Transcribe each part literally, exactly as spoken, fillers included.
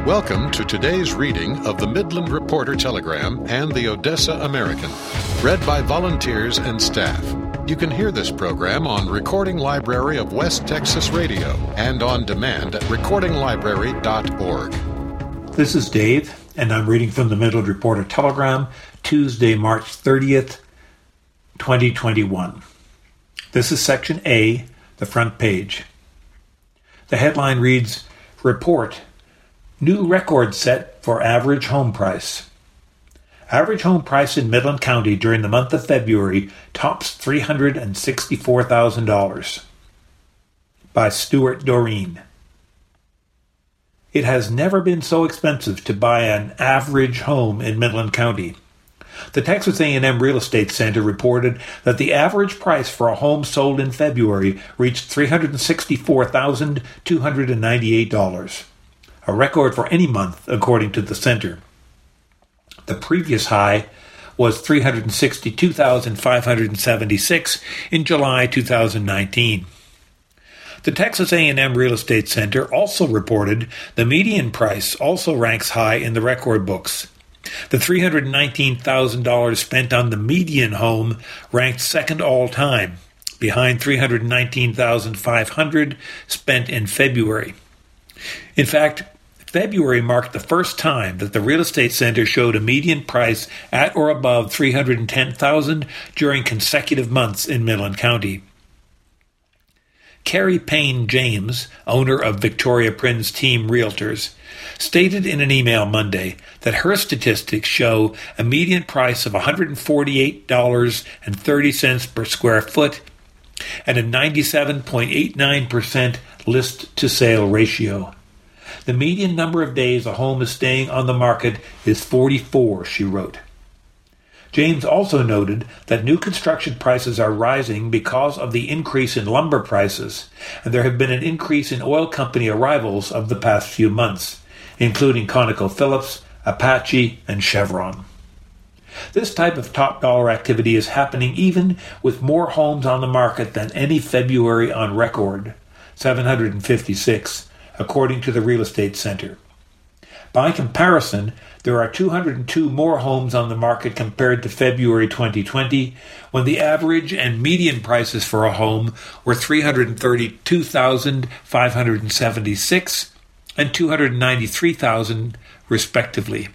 Welcome to today's reading of the Midland Reporter Telegram and the Odessa American, read by volunteers and staff. You can hear this program on Recording Library of West Texas Radio and on demand at recording library dot org. This is Dave, and I'm reading from the Midland Reporter Telegram, Tuesday, March thirtieth, twenty twenty-one. This is Section A, the front page. The headline reads, Report, New Record Set for Average Home Price. Average home price in Midland County during the month of February tops three hundred sixty-four thousand dollars. By Stuart Doreen. It has never been so expensive to buy an average home in Midland County. The Texas A and M Real Estate Center reported that the average price for a home sold in February reached three hundred sixty-four thousand two hundred ninety-eight dollars, a record for any month, according to the center. The previous high was three hundred sixty-two thousand five hundred seventy-six in July two thousand nineteen. The Texas A and M Real Estate Center also reported the median price also ranks high in the record books. The three hundred nineteen thousand dollars spent on the median home ranked second all-time, behind three hundred nineteen thousand five hundred dollars spent in February. In fact, February marked the first time that the Real Estate Center showed a median price at or above three hundred ten thousand dollars during consecutive months in Midland County. Carrie Payne James, owner of Victoria Prinz Team Realtors, stated in an email Monday that her statistics show a median price of one hundred forty-eight dollars and thirty cents per square foot and a ninety-seven point eight nine percent list-to-sale ratio. The median number of days a home is staying on the market is forty-four, she wrote. James also noted that new construction prices are rising because of the increase in lumber prices, and there have been an increase in oil company arrivals of the past few months, including ConocoPhillips, Apache, and Chevron. This type of top-dollar activity is happening even with more homes on the market than any February on record, seven hundred fifty-six, according to the Real Estate Center. By comparison, there are two hundred two more homes on the market compared to February twenty twenty, when the average and median prices for a home were three hundred thirty-two thousand five hundred seventy-six and two hundred ninety-three thousand, respectively.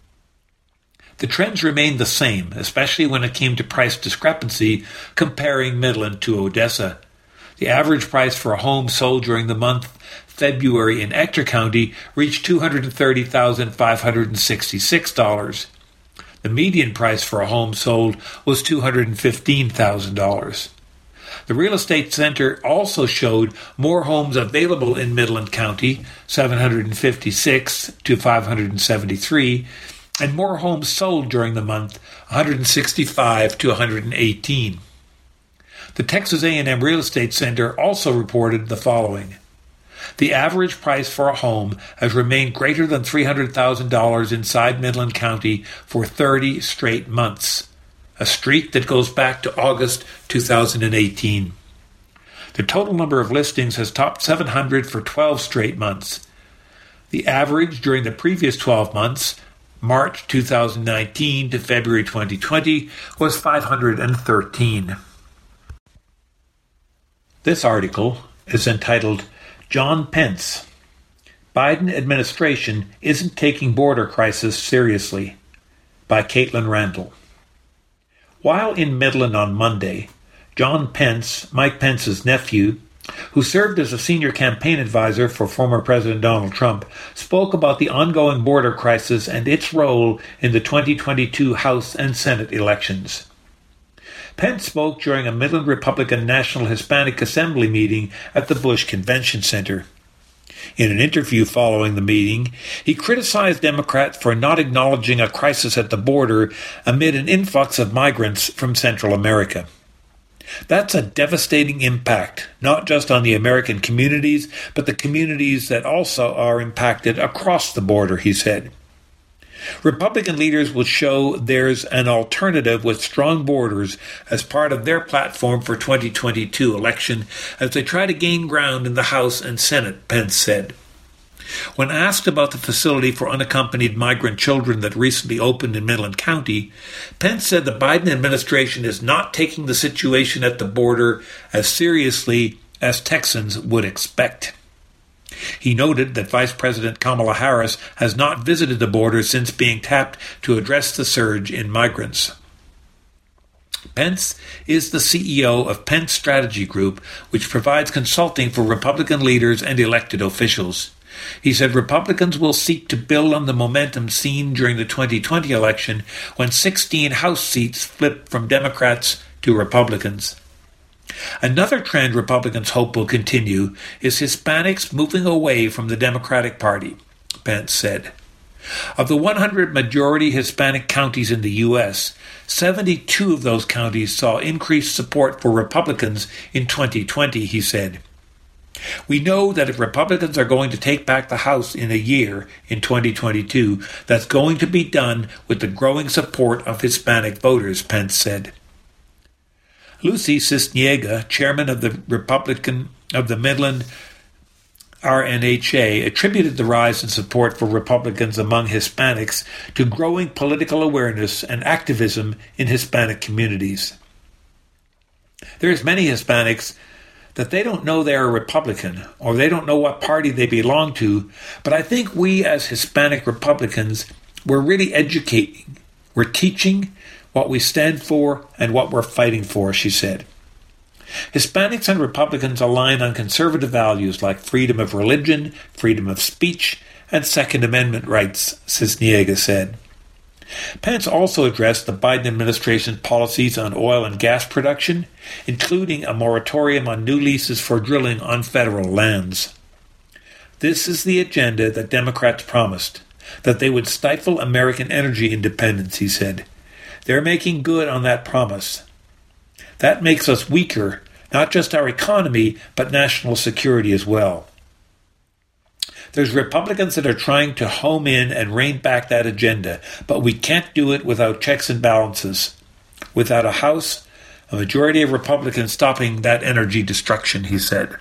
The trends remained the same, especially when it came to price discrepancy comparing Midland to Odessa. The average price for a home sold during the month February in Ector County reached two hundred thirty thousand five hundred sixty-six dollars. The median price for a home sold was two hundred fifteen thousand dollars. The Real Estate Center also showed more homes available in Midland County, seven hundred fifty-six to five hundred seventy-three, and more homes sold during the month, one hundred sixty-five to one hundred eighteen. The Texas A and M Real Estate Center also reported the following. The average price for a home has remained greater than three hundred thousand dollars inside Midland County for thirty straight months, a streak that goes back to August two thousand eighteen. The total number of listings has topped seven hundred for twelve straight months. The average during the previous twelve months, March two thousand nineteen to February twenty twenty, was five hundred thirteen. This article is entitled John Pence, Biden administration isn't taking border crisis seriously, by Caitlin Randall. While in Midland on Monday, John Pence, Mike Pence's nephew, who served as a senior campaign advisor for former President Donald Trump, spoke about the ongoing border crisis and its role in the twenty twenty-two House and Senate elections. Pence spoke during a Midland Republican National Hispanic Assembly meeting at the Bush Convention Center. In an interview following the meeting, he criticized Democrats for not acknowledging a crisis at the border amid an influx of migrants from Central America. That's a devastating impact, not just on the American communities, but the communities that also are impacted across the border, he said. Republican leaders will show there's an alternative with strong borders as part of their platform for twenty twenty-two election as they try to gain ground in the House and Senate, Pence said. When asked about the facility for unaccompanied migrant children that recently opened in Midland County, Pence said the Biden administration is not taking the situation at the border as seriously as Texans would expect. He noted that Vice President Kamala Harris has not visited the border since being tapped to address the surge in migrants. Pence is the C E O of Pence Strategy Group, which provides consulting for Republican leaders and elected officials. He said Republicans will seek to build on the momentum seen during the twenty twenty election when sixteen House seats flipped from Democrats to Republicans. Another trend Republicans hope will continue is Hispanics moving away from the Democratic Party, Pence said. Of the one hundred majority Hispanic counties in the U S, seventy-two of those counties saw increased support for Republicans in twenty twenty, he said. We know that if Republicans are going to take back the House in a year, in twenty twenty-two, that's going to be done with the growing support of Hispanic voters, Pence said. Lucy Cisniega, chairman of the Republican of the Midland R N H A, attributed the rise in support for Republicans among Hispanics to growing political awareness and activism in Hispanic communities. There's many Hispanics that they don't know they're a Republican, or they don't know what party they belong to, but I think we as Hispanic Republicans, we're really educating, we're teaching what we stand for and what we're fighting for, she said. Hispanics and Republicans align on conservative values like freedom of religion, freedom of speech, and Second Amendment rights, Cisniega said. Pence also addressed the Biden administration's policies on oil and gas production, including a moratorium on new leases for drilling on federal lands. This is the agenda that Democrats promised, that they would stifle American energy independence, he said. They're making good on that promise. That makes us weaker, not just our economy, but national security as well. There's Republicans that are trying to home in and rein back that agenda, but we can't do it without checks and balances. Without a House, a majority of Republicans stopping that energy destruction, he said.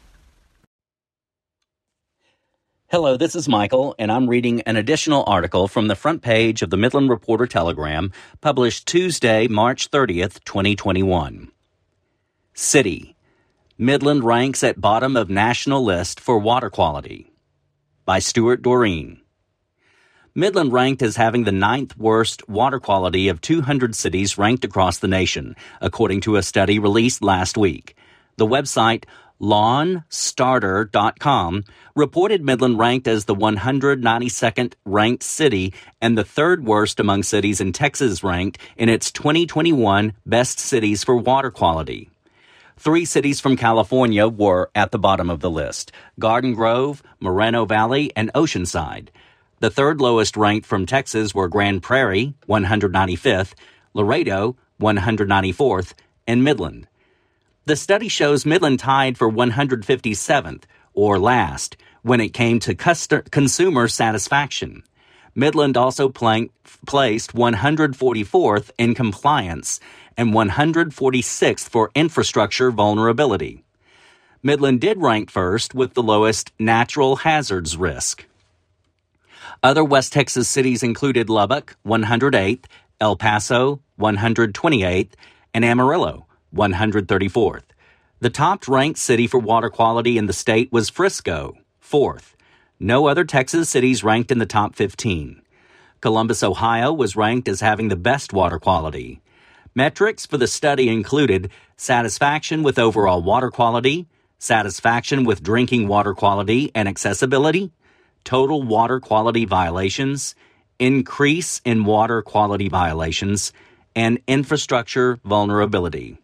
Hello, this is Michael, and I'm reading an additional article from the front page of the Midland Reporter-Telegram, published Tuesday, March thirtieth, twenty twenty-one. City. Midland ranks at bottom of national list for water quality. By Stuart Doreen. Midland ranked as having the ninth worst water quality of two hundred cities ranked across the nation, according to a study released last week. The website lawn starter dot com reported Midland ranked as the one hundred ninety-second ranked city and the third worst among cities in Texas ranked in its twenty twenty-one Best Cities for Water Quality. Three cities from California were at the bottom of the list: Garden Grove, Moreno Valley, and Oceanside. The third lowest ranked from Texas were Grand Prairie, one hundred ninety-fifth, Laredo, one hundred ninety-fourth, and Midland. The study shows Midland tied for one hundred fifty-seventh, or last, when it came to custom- consumer satisfaction. Midland also plank- placed one hundred forty-fourth in compliance and one hundred forty-sixth for infrastructure vulnerability. Midland did rank first with the lowest natural hazards risk. Other West Texas cities included Lubbock, one hundred eighth, El Paso, one hundred twenty-eighth, and Amarillo, one hundred thirty-fourth. The top-ranked city for water quality in the state was Frisco, fourth. No other Texas cities ranked in the top fifteen. Columbus, Ohio was ranked as having the best water quality. Metrics for the study included satisfaction with overall water quality, satisfaction with drinking water quality and accessibility, total water quality violations, increase in water quality violations, and infrastructure vulnerability.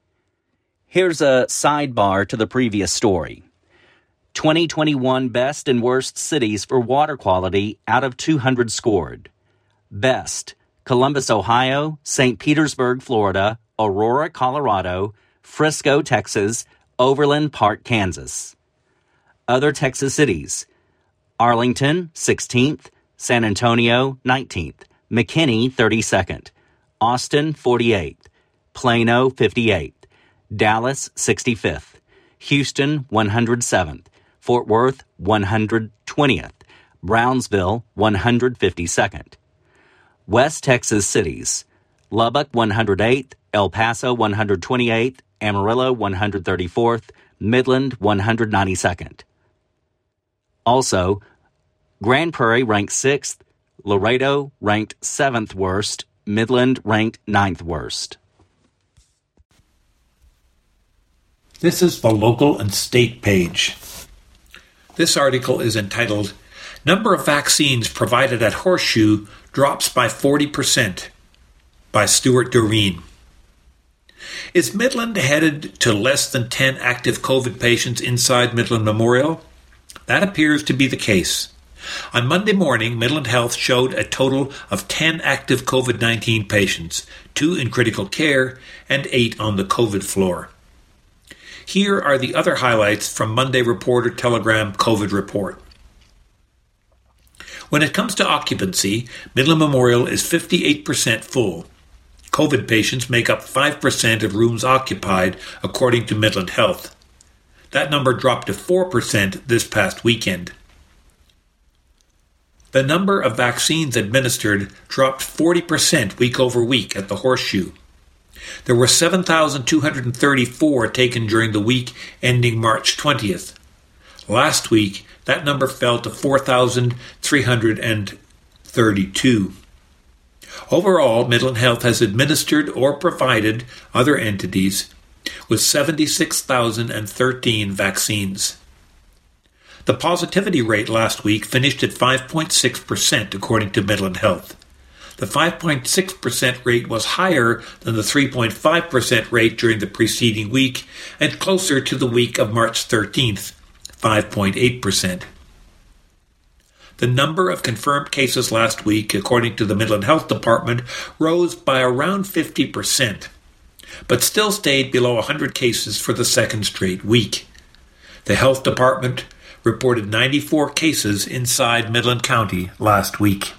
Here's a sidebar to the previous story. twenty twenty-one Best and Worst Cities for Water Quality out of two hundred scored. Best: Columbus, Ohio, Saint Petersburg, Florida, Aurora, Colorado, Frisco, Texas, Overland Park, Kansas. Other Texas cities: Arlington, sixteenth, San Antonio, nineteenth, McKinney, thirty-second, Austin, forty-eighth, Plano, fifty-eighth, Dallas, sixty-fifth, Houston, one hundred seventh, Fort Worth one hundred twentieth, Brownsville one hundred fifty-second. West Texas cities: Lubbock one hundred eighth, El Paso one hundred twenty-eighth, Amarillo one hundred thirty-fourth, Midland one hundred ninety-second. Also, Grand Prairie ranked sixth, Laredo ranked seventh worst, Midland ranked ninth worst. This is the local and state page. This article is entitled, Number of Vaccines Provided at Horseshoe Drops by forty percent by Stuart Doreen. Is Midland headed to less than ten active COVID patients inside Midland Memorial? That appears to be the case. On Monday morning, Midland Health showed a total of ten active COVID nineteen patients, two in critical care and eight on the COVID floor. Here are the other highlights from Monday Reporter Telegram COVID report. When it comes to occupancy, Midland Memorial is fifty-eight percent full. COVID patients make up five percent of rooms occupied, according to Midland Health. That number dropped to four percent this past weekend. The number of vaccines administered dropped forty percent week over week at the Horseshoe. There were seven thousand two hundred thirty-four taken during the week ending March twentieth. Last week, that number fell to four thousand three hundred thirty-two. Overall, Midland Health has administered or provided other entities with seventy-six thousand thirteen vaccines. The positivity rate last week finished at five point six percent, according to Midland Health. The five point six percent rate was higher than the three point five percent rate during the preceding week and closer to the week of March thirteenth, five point eight percent. The number of confirmed cases last week, according to the Midland Health Department, rose by around fifty percent, but still stayed below one hundred cases for the second straight week. The Health Department reported ninety-four cases inside Midland County last week.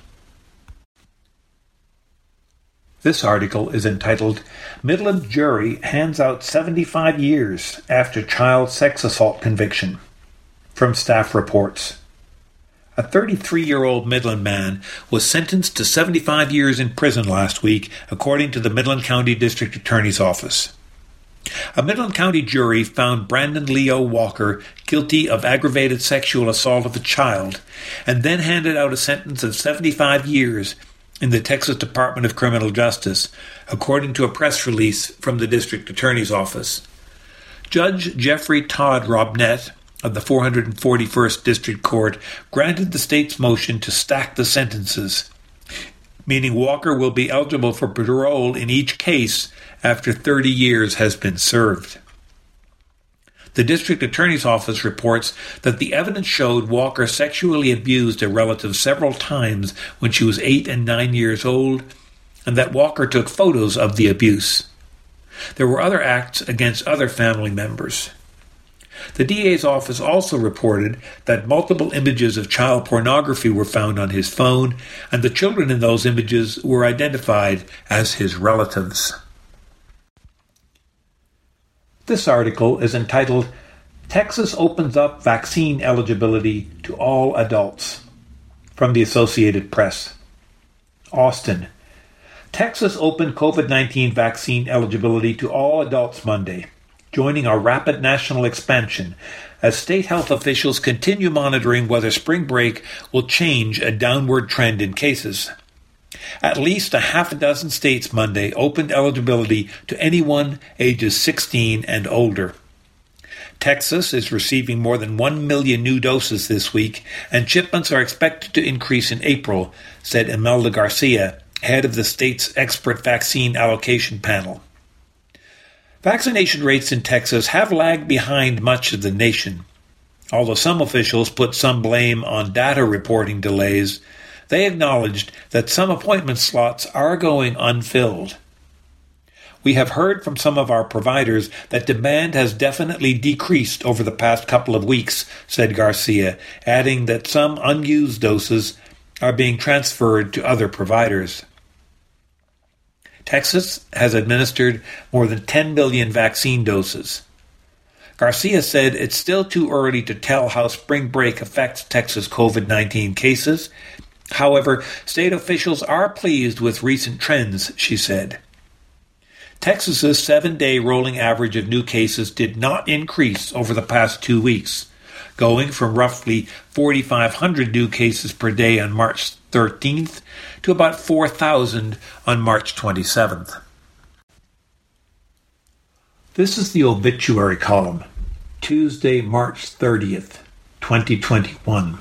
This article is entitled, Midland Jury Hands Out seventy-five Years After Child Sex Assault Conviction, from Staff Reports. A thirty-three-year-old Midland man was sentenced to seventy-five years in prison last week, according to the Midland County District Attorney's Office. A Midland County jury found Brandon Leo Walker guilty of aggravated sexual assault of a child, and then handed out a sentence of seventy-five years in the Texas Department of Criminal Justice, according to a press release from the District Attorney's Office. Judge Jeffrey Todd Robnett of the four hundred forty-first District Court granted the state's motion to stack the sentences, meaning Walker will be eligible for parole in each case after thirty years has been served. The District Attorney's Office reports that the evidence showed Walker sexually abused a relative several times when she was eight and nine years old, and that Walker took photos of the abuse. There were other acts against other family members. The D A's office also reported that multiple images of child pornography were found on his phone, and the children in those images were identified as his relatives. This article is entitled, Texas Opens Up Vaccine Eligibility to All Adults, from the Associated Press. Austin. Texas opened COVID nineteen vaccine eligibility to all adults Monday, joining a rapid national expansion as state health officials continue monitoring whether spring break will change a downward trend in cases. At least a half a dozen states Monday opened eligibility to anyone ages sixteen and older. Texas is receiving more than one million new doses this week, and shipments are expected to increase in April, said Imelda Garcia, head of the state's expert vaccine allocation panel. Vaccination rates in Texas have lagged behind much of the nation. Although some officials put some blame on data reporting delays, they acknowledged that some appointment slots are going unfilled. We have heard from some of our providers that demand has definitely decreased over the past couple of weeks, said Garcia, adding that some unused doses are being transferred to other providers. Texas has administered more than ten million vaccine doses. Garcia said it's still too early to tell how spring break affects Texas COVID nineteen cases. However, state officials are pleased with recent trends, she said. Texas's seven-day rolling average of new cases did not increase over the past two weeks, going from roughly four thousand five hundred new cases per day on March thirteenth to about four thousand on March twenty-seventh. This is the obituary column, Tuesday, March thirtieth, twenty twenty-one.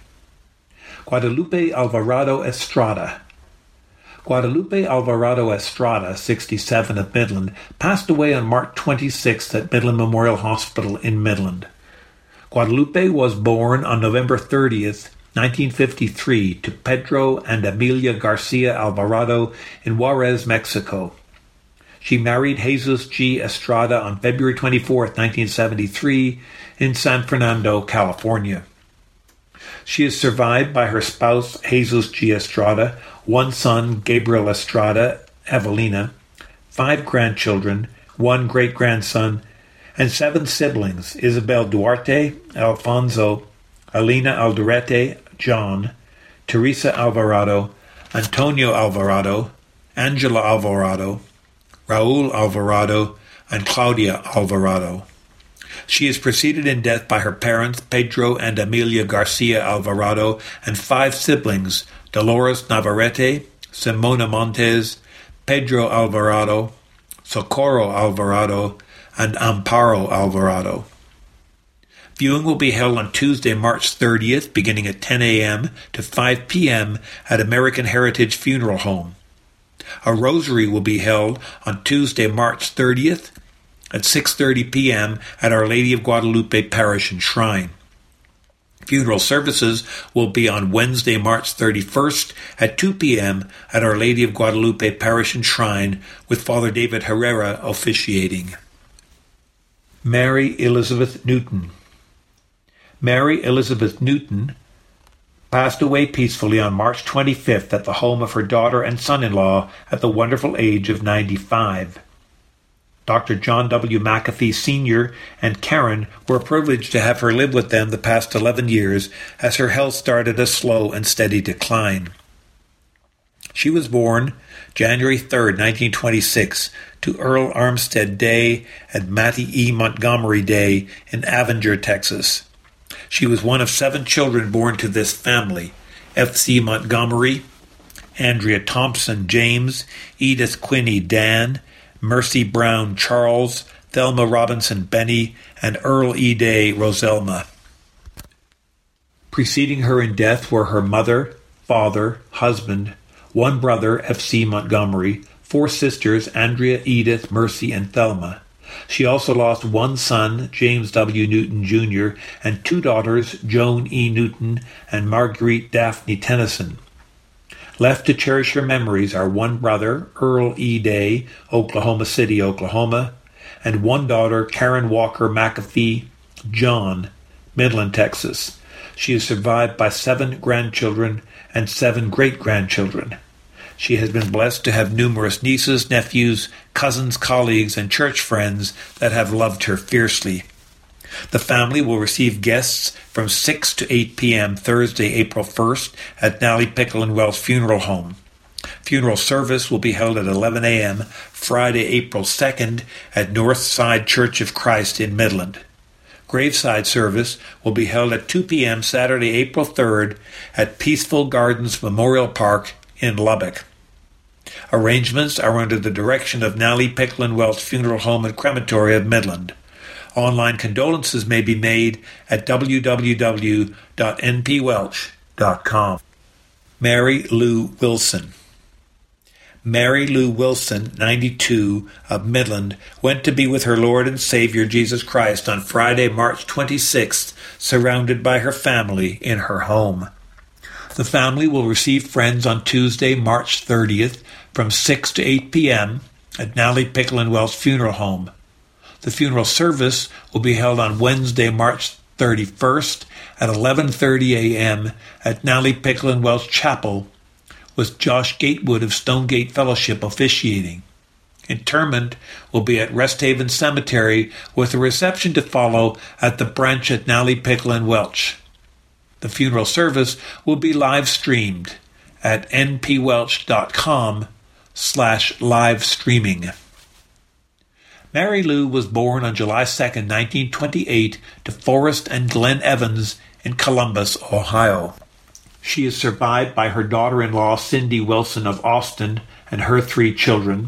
Guadalupe Alvarado Estrada. Guadalupe Alvarado Estrada, sixty-seven, of Midland, passed away on March twenty-sixth at Midland Memorial Hospital in Midland. Guadalupe was born on November thirtieth, nineteen fifty-three, to Pedro and Amelia Garcia Alvarado in Juarez, Mexico. She married Jesus G. Estrada on February twenty-fourth, nineteen seventy-three, in San Fernando, California. She is survived by her spouse, Jesus G. Estrada, one son, Gabriel Estrada, Evelina, five grandchildren, one great-grandson, and seven siblings, Isabel Duarte, Alfonso, Alina Alderete, John, Teresa Alvarado, Antonio Alvarado, Angela Alvarado, Raul Alvarado, and Claudia Alvarado. She is preceded in death by her parents, Pedro and Amelia Garcia Alvarado, and five siblings, Dolores Navarrete, Simona Montes, Pedro Alvarado, Socorro Alvarado, and Amparo Alvarado. Viewing will be held on Tuesday, March thirtieth, beginning at ten a.m. to five p.m. at American Heritage Funeral Home. A rosary will be held on Tuesday, March thirtieth at six thirty p.m. at Our Lady of Guadalupe Parish and Shrine. Funeral services will be on Wednesday, March thirty-first at two p.m. at Our Lady of Guadalupe Parish and Shrine, with Father David Herrera officiating. Mary Elizabeth Newton. Mary Elizabeth Newton passed away peacefully on March twenty-fifth at the home of her daughter and son-in-law at the wonderful age of ninety-five. Doctor John W. McAfee Senior and Karen were privileged to have her live with them the past eleven years as her health started a slow and steady decline. She was born January third, nineteen twenty-six, to Earl Armstead Day and Mattie E. Montgomery Day in Avenger, Texas. She was one of seven children born to this family: F C Montgomery, Andrea Thompson James, Edith Quinney Dan, Mercy Brown Charles, Thelma Robinson Benny, and Earl E. Day Roselma. Preceding her in death were her mother, father, husband, one brother, F C Montgomery, four sisters, Andrea, Edith, Mercy, and Thelma. She also lost one son, James W. Newton Junior, and two daughters, Joan E. Newton and Marguerite Daphne Tennyson. Left to cherish her memories are one brother, Earl E. Day, Oklahoma City, Oklahoma, and one daughter, Karen Walker McAfee John, Midland, Texas. She is survived by seven grandchildren and seven great-grandchildren. She has been blessed to have numerous nieces, nephews, cousins, colleagues, and church friends that have loved her fiercely. The family will receive guests from six to eight p.m. Thursday, April first at Nally Pickle and Wells Funeral Home. Funeral service will be held at eleven a.m. Friday, April second at Northside Church of Christ in Midland. Graveside service will be held at two p.m. Saturday, April third at Peaceful Gardens Memorial Park in Lubbock. Arrangements are under the direction of Nally Pickle and Wells Funeral Home and Crematory of Midland. Online condolences may be made at w w w dot n p welch dot com. Mary Lou Wilson. Mary Lou Wilson, ninety-two, of Midland, went to be with her Lord and Savior Jesus Christ on Friday, March twenty-sixth, surrounded by her family in her home. The family will receive friends on Tuesday, March thirtieth, from six to eight p.m. at Nally Pickle and Wells Funeral Home. The funeral service will be held on Wednesday, March thirty-first at eleven thirty a.m. at Nally Pickle and Wells Chapel, with Josh Gatewood of Stonegate Fellowship officiating. Interment will be at Rest Haven Cemetery with a reception to follow at the branch at Nally Pickle and Welch. The funeral service will be live streamed at npwelch.com slash live streaming. Mary Lou was born on July second, nineteen twenty-eight to Forrest and Glenn Evans in Columbus, Ohio. She is survived by her daughter-in-law Cindy Wilson of Austin and her three children.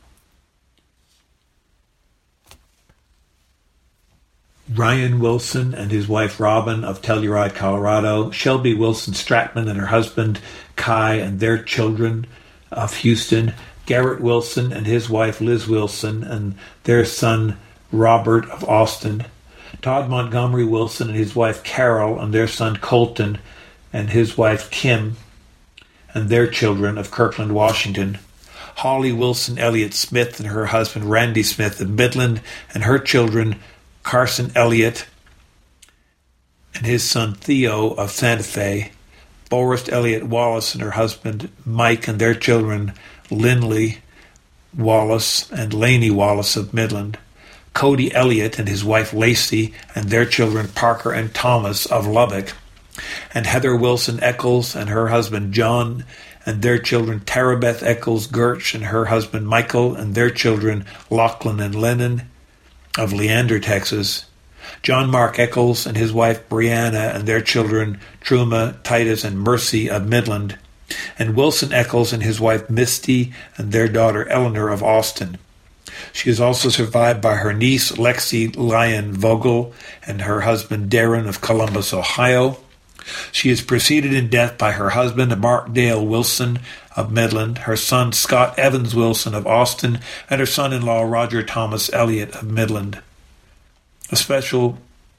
Ryan Wilson and his wife Robin of Telluride, Colorado, Shelby Wilson Stratman and her husband Kai and their children of Houston, Garrett Wilson and his wife Liz Wilson and their son Robert of Austin, Todd Montgomery Wilson and his wife Carol and their son Colton and his wife Kim and their children of Kirkland, Washington, Holly Wilson Elliott Smith and her husband Randy Smith of Midland and her children Carson Elliott and his son Theo of Santa Fe, Forrest Elliott Wallace and her husband Mike and their children Lindley Wallace and Laney Wallace of Midland, Cody Elliott and his wife Lacey and their children Parker and Thomas of Lubbock, and Heather Wilson Eccles and her husband John and their children Tara Beth Eccles Gertsch and her husband Michael and their children Lachlan and Lennon of Leander, Texas, John Mark Eccles and his wife Brianna and their children Truma, Titus, and Mercy of Midland, and Wilson Eccles and his wife Misty and their daughter Eleanor of Austin. She is also survived by her niece Lexi Lyon Vogel and her husband Darren of Columbus, Ohio. She is preceded in death by her husband Mark Dale Wilson of Midland, her son Scott Evans Wilson of Austin, and her son-in-law Roger Thomas Elliott of Midland. A special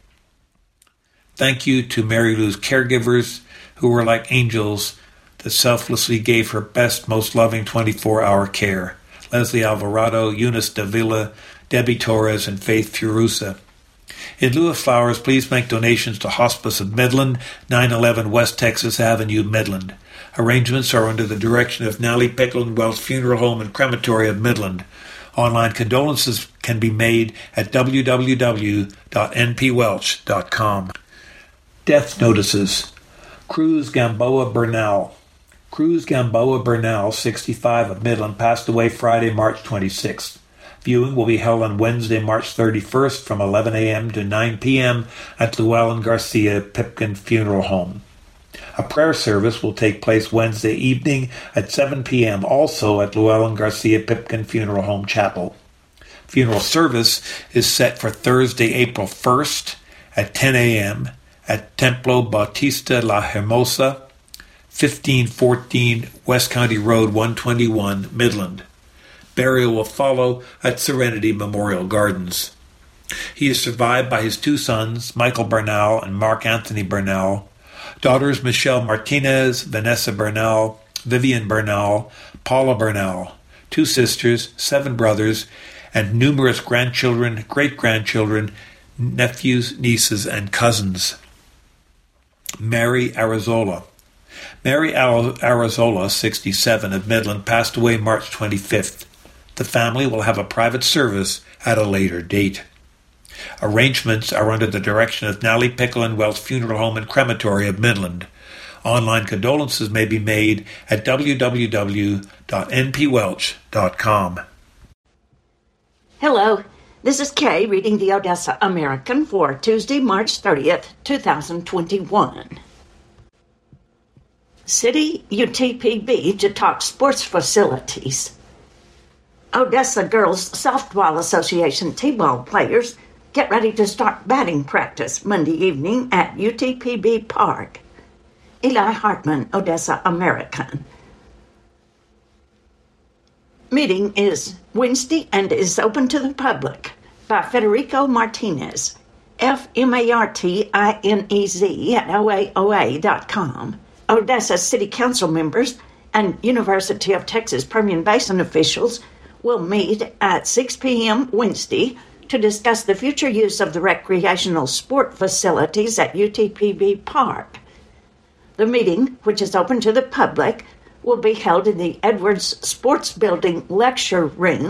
thank you to Mary Lou's caregivers, who were like angels that selflessly gave her best, most loving twenty-four hour care. Leslie Alvarado, Eunice Davila, Debbie Torres, and Faith Furusa. In lieu of flowers, please make donations to Hospice of Midland, nine eleven West Texas Avenue, Midland. Arrangements are under the direction of Nally Pickle and Welch Funeral Home and Crematory of Midland. Online condolences can be made at w w w dot n p welch dot com. Death notices. Cruz Gamboa Bernal. Cruz Gamboa Bernal, sixty-five, of Midland, passed away Friday, March twenty-sixth. Viewing will be held on Wednesday, March thirty-first from eleven a.m. to nine p.m. at Llewellyn Garcia Pipkin Funeral Home. A prayer service will take place Wednesday evening at seven p.m. also at Llewellyn Garcia Pipkin Funeral Home Chapel. Funeral service is set for Thursday, April first at ten a.m. at Templo Bautista La Hermosa, fifteen fourteen West County Road one twenty-one, Midland. Burial will follow at Serenity Memorial Gardens. He is survived by his two sons, Michael Bernal and Mark Anthony Bernal, daughters Michelle Martinez, Vanessa Bernal, Vivian Bernal, Paula Bernal, two sisters, seven brothers, and numerous grandchildren, great-grandchildren, nephews, nieces, and cousins. Mary Arizola. Mary Arizola, sixty-seven, of Midland, passed away March twenty-fifth. The family will have a private service at a later date. Arrangements are under the direction of Nally Pickle and Welch Funeral Home and Crematory of Midland. Online condolences may be made at w w w dot n p welch dot com. Hello, this is Kay reading the Odessa American for Tuesday, March thirtieth, two thousand twenty-one. City U T P B to talk sports facilities. Odessa Girls Softball Association T-ball players get ready to start batting practice Monday evening at U T P B Park. Eli Hartman, Odessa American. Meeting is Wednesday and is open to the public by Federico Martinez, F M A R T I N E Z at O A O A dot com. Odessa City Council members and University of Texas Permian Basin officials will meet at six p.m. Wednesday to discuss the future use of the recreational sport facilities at U T P B Park. The meeting, which is open to the public, will be held in the Edwards Sports Building Lecture Room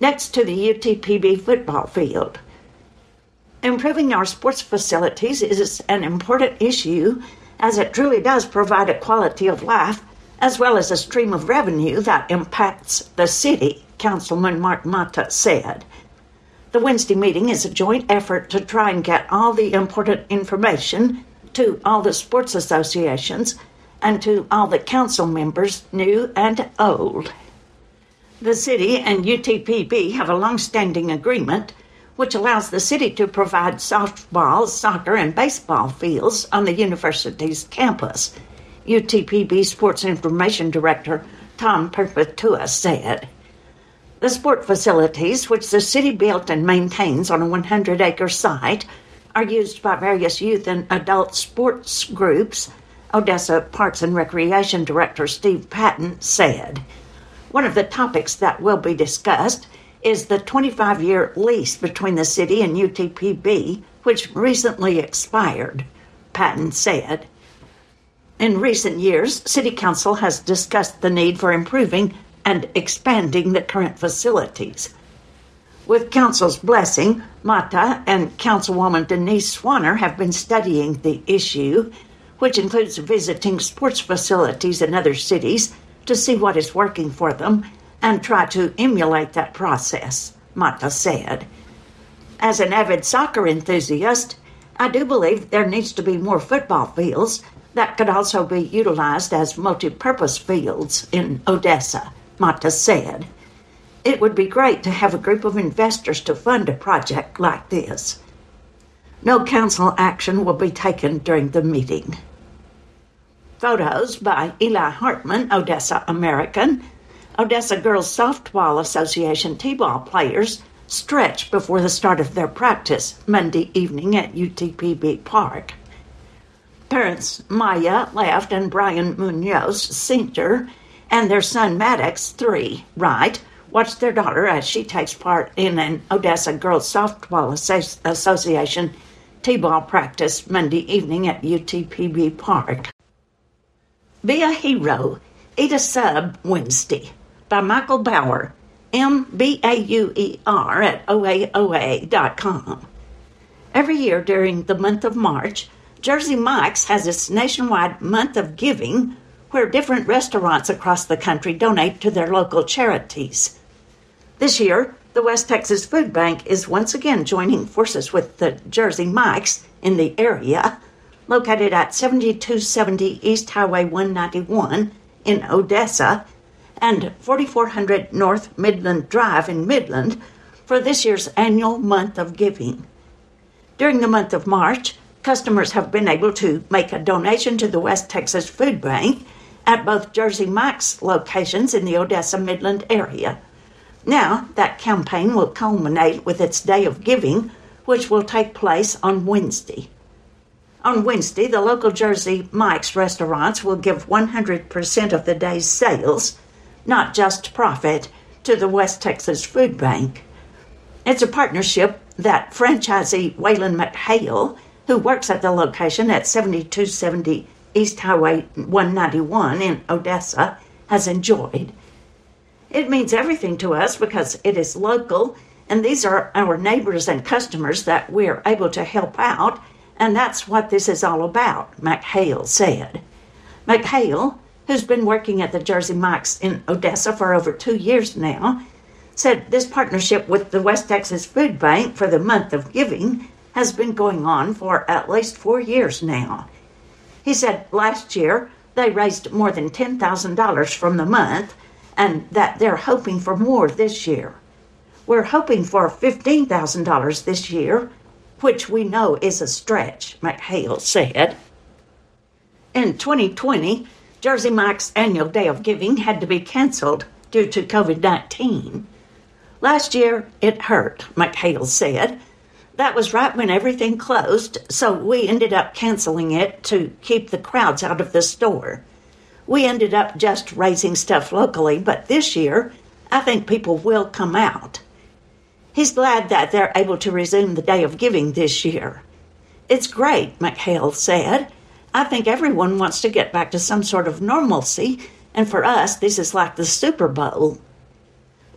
next to the U T P B football field. Improving our sports facilities is an important issue, as it truly does provide a quality of life as well as a stream of revenue that impacts the city, Councilman Mark Mata said. The Wednesday meeting is a joint effort to try and get all the important information to all the sports associations and to all the council members, new and old. The city and U T P B have a long-standing agreement which allows the city to provide softball, soccer, and baseball fields on the university's campus, U T P B Sports Information Director Tom Perpetua said. The sport facilities, which the city built and maintains on a one hundred acre site, are used by various youth and adult sports groups, Odessa Parks and Recreation Director Steve Patton said. One of the topics that will be discussed is the twenty-five year lease between the city and U T P B, which recently expired, Patton said. In recent years, City Council has discussed the need for improving and expanding the current facilities. With Council's blessing, Mata and Councilwoman Denise Swanner have been studying the issue, which includes visiting sports facilities in other cities to see what is working for them and try to emulate that process, Mata said. As an avid soccer enthusiast, I do believe there needs to be more football fields that could also be utilized as multi-purpose fields in Odessa, Mata said. It would be great to have a group of investors to fund a project like this. No council action will be taken during the meeting. Photos by Eli Hartman, Odessa American. Odessa Girls Softball Association T-ball players stretch before the start of their practice Monday evening at U T P B Park. Parents Maya Left and Brian Munoz Senior and their son Maddox, three, right, watch their daughter as she takes part in an Odessa Girls Softball Association T-ball practice Monday evening at U T P B Park. Be a Hero, Eat a Sub Wednesday by Michael Bauer, M B A U E R at O A O A dot com. Every year during the month of March, Jersey Mike's has its nationwide Month of Giving, where different restaurants across the country donate to their local charities. This year, the West Texas Food Bank is once again joining forces with the Jersey Mike's in the area, located at seventy-two seventy East Highway one ninety-one in Odessa and forty-four hundred North Midland Drive in Midland for this year's annual Month of Giving. During the month of March, customers have been able to make a donation to the West Texas Food Bank at both Jersey Mike's locations in the Odessa Midland area. Now, that campaign will culminate with its Day of Giving, which will take place on Wednesday. On Wednesday, the local Jersey Mike's restaurants will give one hundred percent of the day's sales, not just profit, to the West Texas Food Bank. It's a partnership that franchisee Waylon McHale, who works at the location at seventy-two seventy East Highway one ninety-one in Odessa, has enjoyed. It means everything to us because it is local, and these are our neighbors and customers that we're able to help out, and that's what this is all about, McHale said. McHale, who's been working at the Jersey Mike's in Odessa for over two years now, said this partnership with the West Texas Food Bank for the Month of Giving has been going on for at least four years now. He said last year they raised more than ten thousand dollars from the month and that they're hoping for more this year. We're hoping for fifteen thousand dollars this year, which we know is a stretch, McHale said. In twenty twenty, Jersey Mike's annual Day of Giving had to be canceled due to covid nineteen. Last year, it hurt, McHale said. That was right when everything closed, so we ended up canceling it to keep the crowds out of the store. We ended up just raising stuff locally, but this year, I think people will come out. He's glad that they're able to resume the Day of Giving this year. It's great, McHale said. I think everyone wants to get back to some sort of normalcy, and for us, this is like the Super Bowl.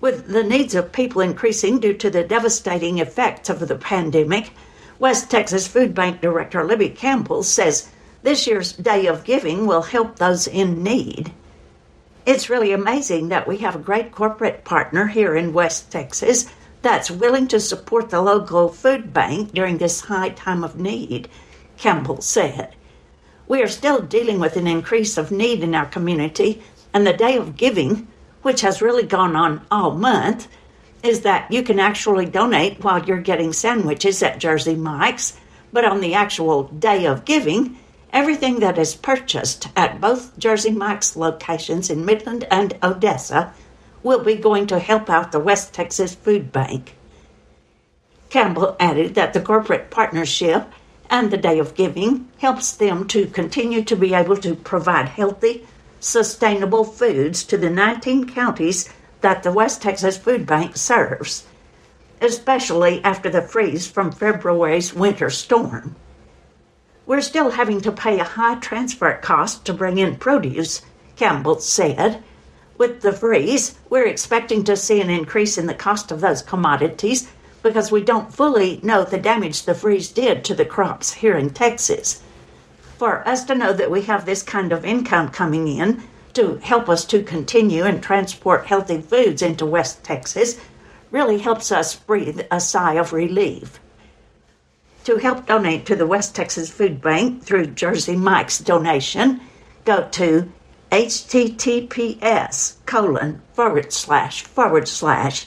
With the needs of people increasing due to the devastating effects of the pandemic, West Texas Food Bank Director Libby Campbell says this year's Day of Giving will help those in need. It's really amazing that we have a great corporate partner here in West Texas that's willing to support the local food bank during this high time of need, Campbell said. We are still dealing with an increase of need in our community, and the Day of Giving, which has really gone on all month, is that you can actually donate while you're getting sandwiches at Jersey Mike's, but on the actual Day of Giving, everything that is purchased at both Jersey Mike's locations in Midland and Odessa will be going to help out the West Texas Food Bank. Campbell added that the corporate partnership and the Day of Giving helps them to continue to be able to provide healthy, sustainable foods to the nineteen counties that the West Texas Food Bank serves, especially after the freeze from February's winter storm. We're still having to pay a high transfer cost to bring in produce, Campbell said. With the freeze, we're expecting to see an increase in the cost of those commodities because we don't fully know the damage the freeze did to the crops here in Texas. For us to know that we have this kind of income coming in to help us to continue and transport healthy foods into West Texas really helps us breathe a sigh of relief. To help donate to the West Texas Food Bank through Jersey Mike's donation, go to https colon forward slash forward slash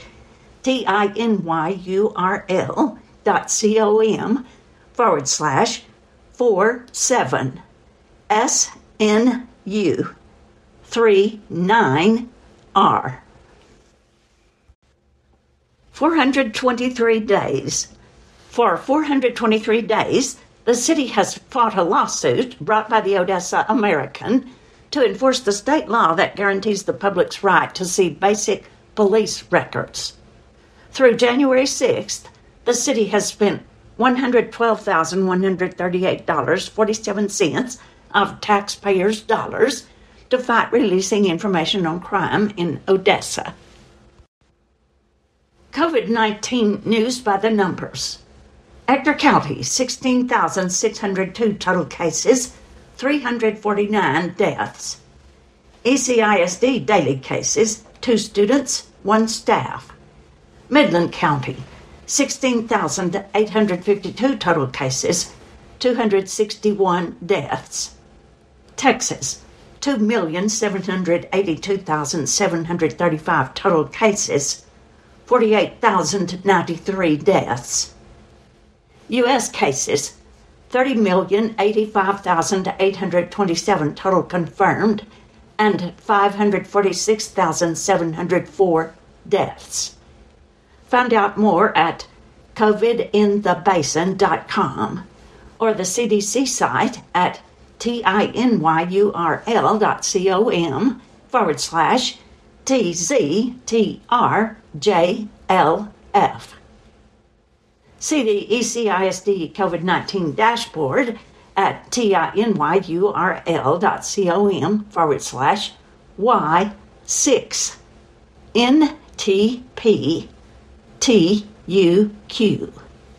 tinyurl dot com forward slash four seven SNU three nine R. four hundred twenty-three days. For four hundred twenty-three days, the city has fought a lawsuit brought by the Odessa American to enforce the state law that guarantees the public's right to see basic police records. Through January sixth, the city has spent one hundred twelve thousand one hundred thirty-eight dollars and forty-seven cents of taxpayers' dollars to fight releasing information on crime in Odessa. COVID nineteen news by the numbers. Ector County, sixteen thousand six hundred two total cases, three hundred forty-nine deaths. E C I S D daily cases, two students, one staff. Midland County, sixteen thousand eight hundred fifty-two total cases, two hundred sixty-one deaths. Texas, two million seven hundred eighty-two thousand seven hundred thirty-five total cases, forty-eight thousand ninety-three deaths. U S cases, thirty million eighty-five thousand eight hundred twenty-seven total confirmed, and five hundred forty-six thousand seven hundred four deaths. Find out more at covid in the basin dot com or the C D C site at tinyurl dot com forward slash tztrjlf. See the E C I S D COVID nineteen dashboard at tinyurl dot com forward slash Y six N T P T U Q.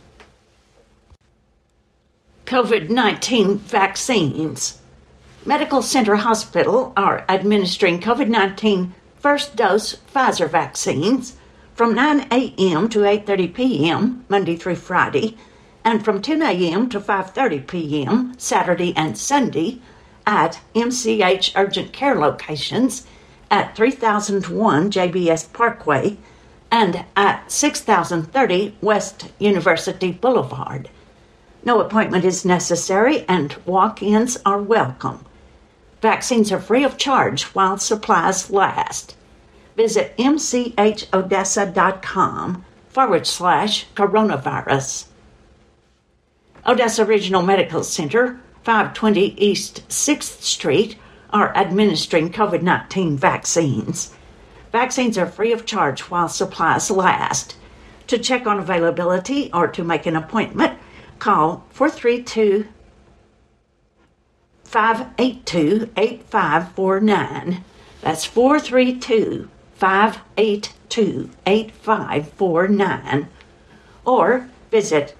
COVID nineteen vaccines. Medical Center Hospital are administering COVID nineteen first dose Pfizer vaccines from nine a.m. to eight thirty p.m. Monday through Friday, and from ten a.m. to five thirty p.m. Saturday and Sunday at M C H urgent care locations at three thousand one J B S Parkway and at six thousand thirty West University Boulevard. No appointment is necessary and walk-ins are welcome. Vaccines are free of charge while supplies last. Visit mchodessa.com forward slash coronavirus. Odessa Regional Medical Center, five twenty East sixth Street, are administering COVID nineteen vaccines. Vaccines are free of charge while supplies last. To check on availability or to make an appointment, call four three two, five eight two, eight five four nine. That's four three two, five eight two, eight five four nine or visit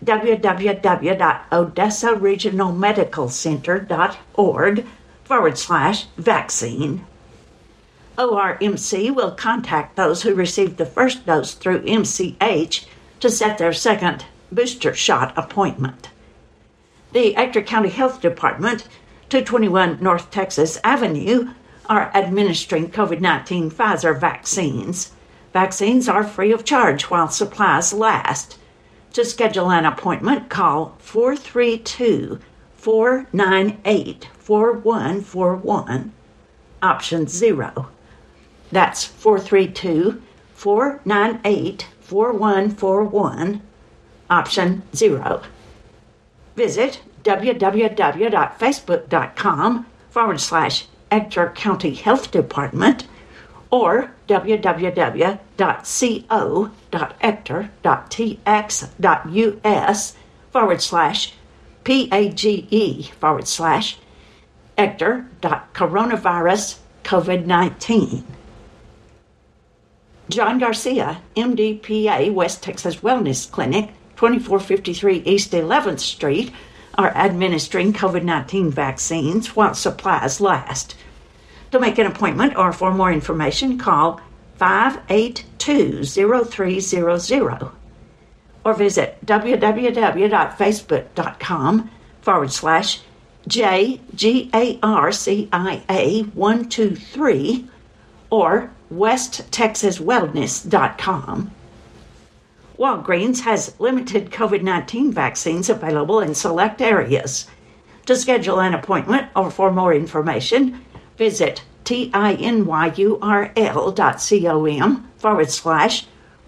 www.odessaregionalmedicalcenter.org forward slash vaccine. O R M C will contact those who received the first dose through M C H to set their second booster shot appointment. The Ector County Health Department, two twenty-one North Texas Avenue, are administering COVID nineteen Pfizer vaccines. Vaccines are free of charge while supplies last. To schedule an appointment, call four three two, four nine eight, four one four one, option zero. That's four three two, four nine eight, four one four one, option zero. Visit www.facebook.com forward slash Ector County Health Department or www.co.ector.tx.us forward slash PAGE forward slash Ector.coronavirus COVID nineteen. John Garcia, M D, P A, West Texas Wellness Clinic, twenty-four fifty-three East eleventh Street, are administering COVID nineteen vaccines while supplies last. To make an appointment or for more information, call five eight two, zero three zero zero or visit www.facebook.com forward slash JGARCIA one two three or west texas wellness dot com. Walgreens has limited COVID nineteen vaccines available in select areas. To schedule an appointment or for more information, visit tinyurl.com forward slash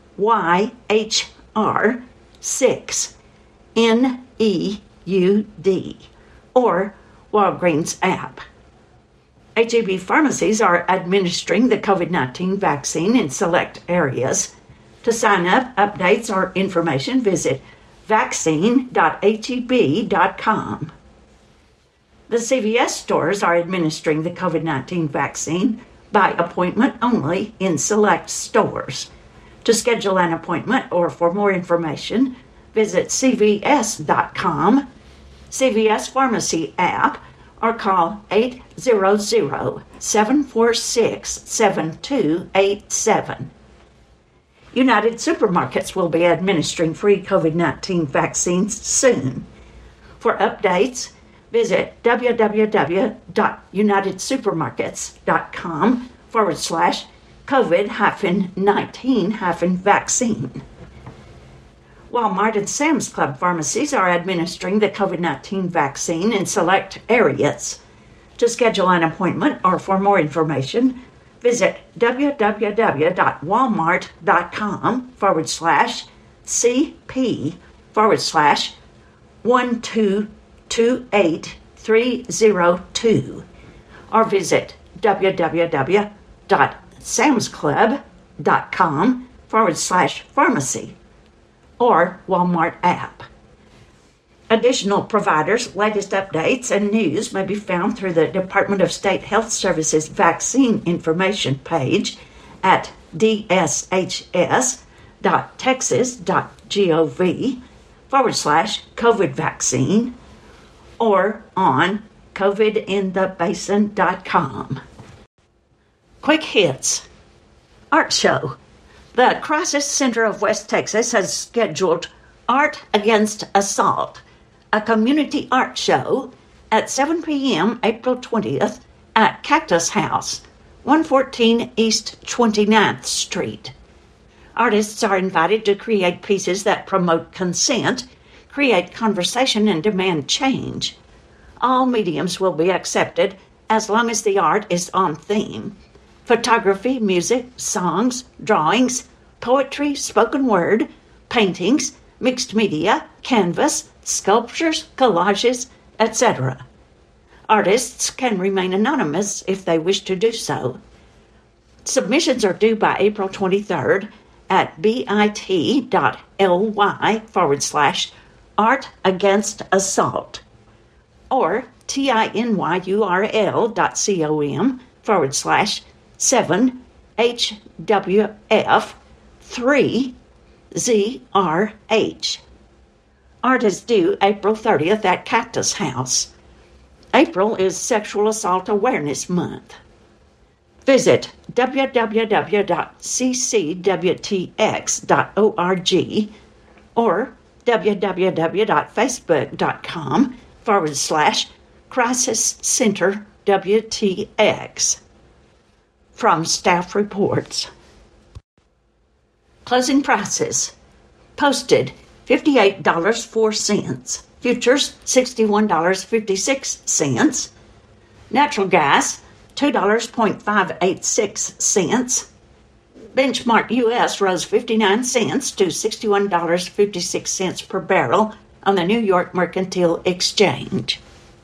YHR six N E U D or Walgreens app. H E B pharmacies are administering the COVID nineteen vaccine in select areas. To sign up, updates, or information, visit vaccine dot H E B dot com. The C V S stores are administering the COVID nineteen vaccine by appointment only in select stores. To schedule an appointment or for more information, visit C V S dot com, C V S Pharmacy app, or call eight hundred, seven four six, seven two eight seven. United Supermarkets will be administering free COVID nineteen vaccines soon. For updates, visit www.unitedsupermarkets.com forward slash COVID nineteen vaccine. Walmart and Sam's Club pharmacies are administering the COVID nineteen vaccine in select areas. To schedule an appointment or for more information, visit www.walmart.com forward slash CP forward slash one two two eight three zero two or visit www.samsclub.com forward slash pharmacy or Walmart app. Additional providers' latest updates and news may be found through the Department of State Health Services Vaccine Information page at dshs.texas.gov forward slash COVID vaccine or on covid in the basin dot com. Quick hits. Art show. The Crisis Center of West Texas has scheduled Art Against Assault, a community art show at seven p.m. April twentieth at Cactus House, one fourteen East twenty-ninth Street. Artists are invited to create pieces that promote consent, create conversation, and demand change. All mediums will be accepted as long as the art is on theme. Photography, music, songs, drawings, poetry, spoken word, paintings, mixed media, canvas, sculptures, collages, et cetera. Artists can remain anonymous if they wish to do so. Submissions are due by April twenty-third at bit.ly forward slash art against assault or tinyurl.com forward slash seven H W F three Z R H. Art is due April thirtieth at Cactus House. April is Sexual Assault Awareness Month. Visit w w w dot c c w t x dot org or w w w dot facebook dot com forward slash Crisis Center W T X. From Staff Reports. Closing prices. Posted fifty-eight dollars and four cents. Futures sixty-one dollars and fifty-six cents. Natural gas two dollars and five eight six cents. Benchmark U S rose fifty-nine cents to sixty-one dollars and fifty-six cents per barrel on the New York Mercantile Exchange.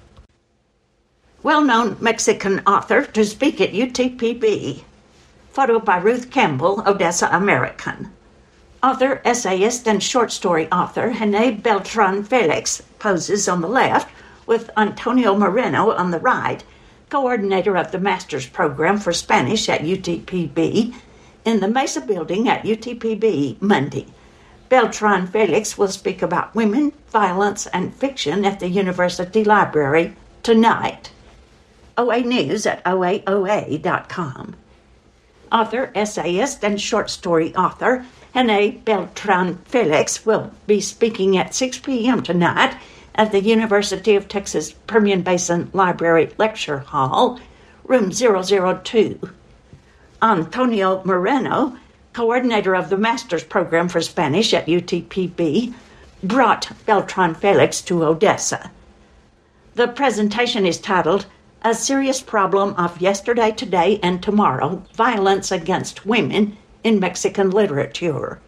Well-known Mexican author to speak at U T P B. Photo by Ruth Campbell, Odessa American. Author, essayist, and short story author Jene Beltran Felix poses on the left with Antonio Moreno on the right, coordinator of the Master's Program for Spanish at U T P B, in the Mesa Building at U T P B Monday. Beltran Felix will speak about women, violence, and fiction at the University Library tonight. O A News at O A O A dot com. Author, essayist, and short story author Jene Beltran Felix will be speaking at six p.m. tonight at the University of Texas Permian Basin Library Lecture Hall, room zero zero two. Antonio Moreno, coordinator of the Master's Program for Spanish at U T P B, brought Beltran Felix to Odessa. The presentation is titled A Serious Problem of Yesterday, Today, and Tomorrow, Violence Against Women in Mexican Literature.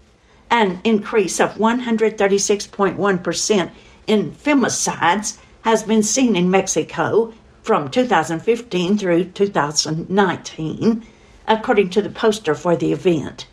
An increase of one hundred thirty-six point one percent in femicides has been seen in Mexico from two thousand fifteen through two thousand nineteen, according to the poster for the event.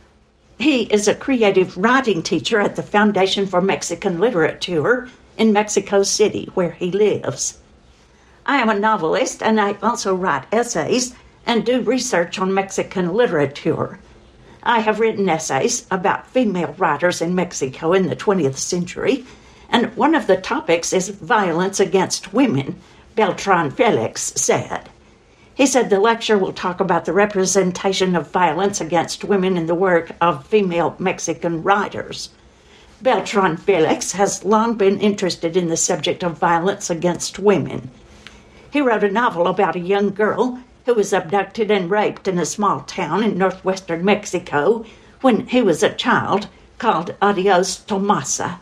He is a creative writing teacher at the Foundation for Mexican Literature in Mexico City, where he lives. I am a novelist, and I also write essays and do research on Mexican literature. I have written essays about female writers in Mexico in the twentieth century, and one of the topics is violence against women, Beltran Felix said. He said the lecture will talk about the representation of violence against women in the work of female Mexican writers. Beltran Felix has long been interested in the subject of violence against women. He wrote a novel about a young girl who was abducted and raped in a small town in northwestern Mexico when he was a child, called Adios Tomasa.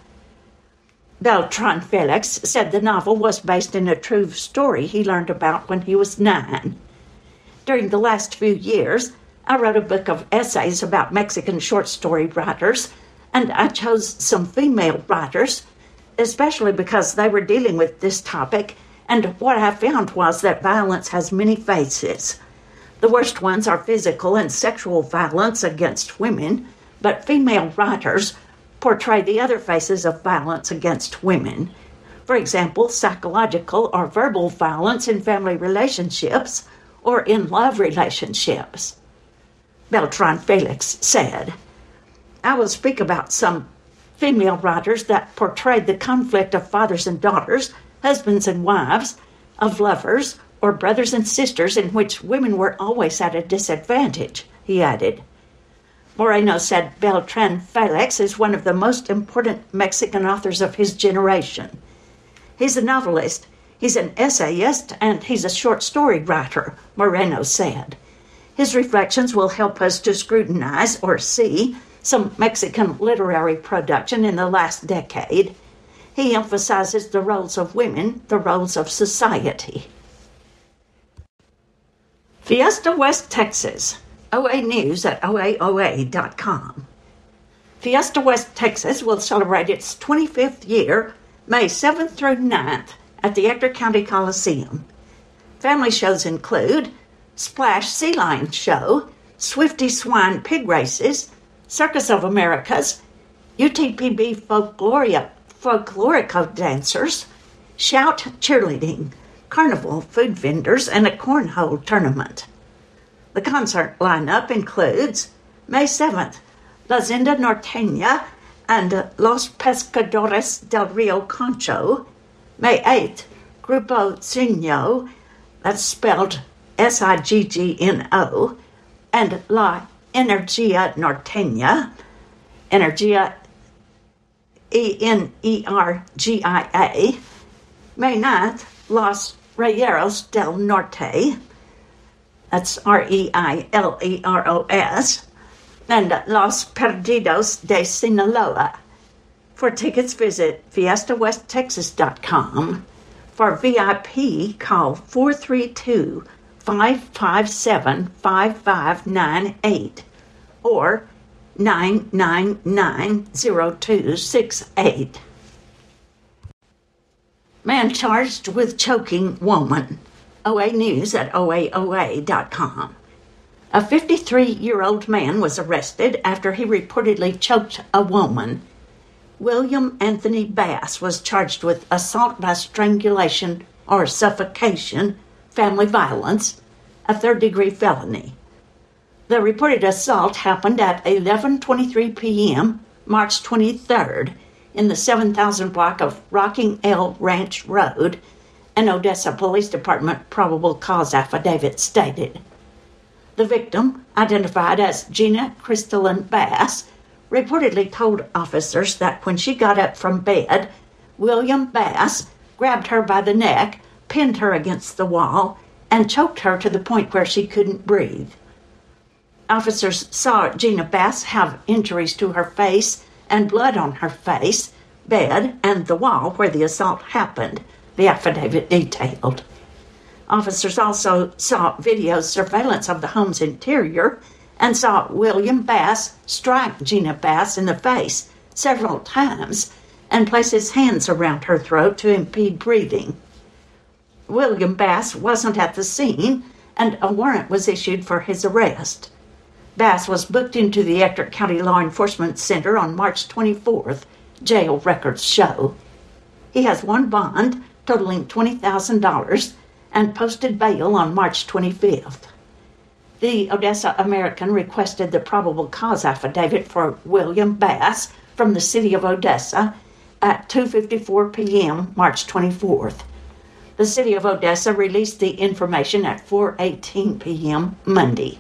Beltran Felix said the novel was based in a true story he learned about when he was nine. During the last few years, I wrote a book of essays about Mexican short story writers, and I chose some female writers, especially because they were dealing with this topic. And what I found was that violence has many faces. The worst ones are physical and sexual violence against women, but female writers portray the other faces of violence against women. For example, psychological or verbal violence in family relationships or in love relationships. Beltran Felix said, I will speak about some female writers that portrayed the conflict of fathers and daughters, husbands and wives, of lovers, or brothers and sisters in which women were always at a disadvantage, he added. Moreno said Beltran Felix is one of the most important Mexican authors of his generation. He's a novelist, he's an essayist, and he's a short story writer, Moreno said. His reflections will help us to scrutinize or see some Mexican literary production in the last decade. He emphasizes the roles of women, the roles of society. Fiesta West Texas, O A News at O A O A dot com. Fiesta West Texas will celebrate its twenty-fifth year, May seventh through ninth, at the Ector County Coliseum. Family shows include Splash Sea Lion Show, Swifty Swine Pig Races, Circus of Americas, U T P B Folkloria folklorico dancers, shout cheerleading, carnival food vendors, and a cornhole tournament. The concert lineup includes May seventh, La Zinda Norteña and Los Pescadores del Rio Concho. May eighth, Grupo Signo, that's spelled S I G G N O, and La Energia Norteña, Energia E N E R G I A. May ninth, Los Rayeros del Norte, that's R E I L E R O S, and Los Perdidos de Sinaloa. For tickets, visit fiesta west texas dot com. For V I P, call four three two, five five seven, five five nine eight or nine nine nine, zero two six eight. Man charged with choking woman. O A News at O A O A dot com. A fifty-three-year-old man was arrested after he reportedly choked a woman. William Anthony Bass was charged with assault by strangulation or suffocation, family violence, a third-degree felony. The reported assault happened at eleven twenty-three p.m., March twenty-third, in the seven thousand block of Rocking L Ranch Road, an Odessa Police Department probable cause affidavit stated. The victim, identified as Gina Crystalline Bass, reportedly told officers that when she got up from bed, William Bass grabbed her by the neck, pinned her against the wall, and choked her to the point where she couldn't breathe. Officers saw Gina Bass have injuries to her face and blood on her face, bed, and the wall where the assault happened, the affidavit detailed. Officers also saw video surveillance of the home's interior and saw William Bass strike Gina Bass in the face several times and place his hands around her throat to impede breathing. William Bass wasn't at the scene, and a warrant was issued for his arrest. Bass was booked into the Ector County Law Enforcement Center on March twenty-fourth, jail records show. He has one bond totaling twenty thousand dollars and posted bail on March twenty-fifth. The Odessa American requested the probable cause affidavit for William Bass from the city of Odessa at two fifty-four p.m. March twenty-fourth. The city of Odessa released the information at four eighteen p.m. Monday.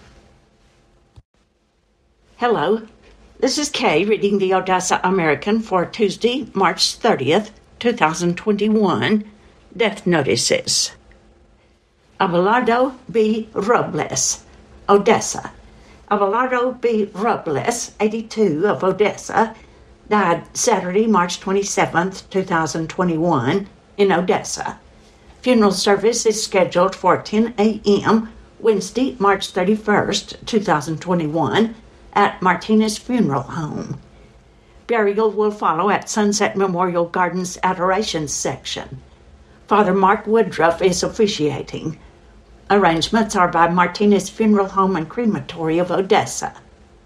Hello, this is Kay reading the Odessa American for Tuesday, March thirtieth, twenty twenty-one. Death notices. Abelardo B. Robles, Odessa. Abelardo B. Robles, eighty-two, of Odessa, died Saturday, March twenty-seventh, twenty twenty-one, in Odessa. Funeral service is scheduled for ten a.m. Wednesday, March thirty-first, twenty twenty-one, at Martinez Funeral Home. Burial will follow at Sunset Memorial Gardens Adoration Section. Father Mark Woodruff is officiating. Arrangements are by Martinez Funeral Home and Crematory of Odessa.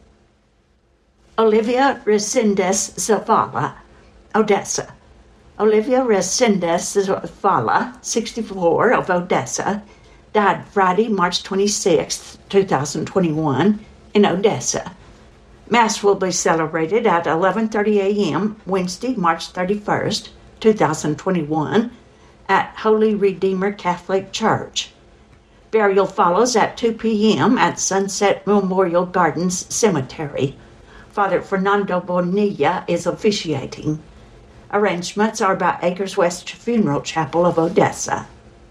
Olivia Resendez Zavala, Odessa. Olivia Resendez Zavala, sixty-four, of Odessa, died Friday, March twenty-sixth, twenty twenty-one, in Odessa. Mass will be celebrated at eleven thirty a.m. Wednesday, March thirty-first, twenty twenty-one, at Holy Redeemer Catholic Church. Burial follows at two p.m. at Sunset Memorial Gardens Cemetery. Father Fernando Bonilla is officiating. Arrangements are by Acres West Funeral Chapel of Odessa.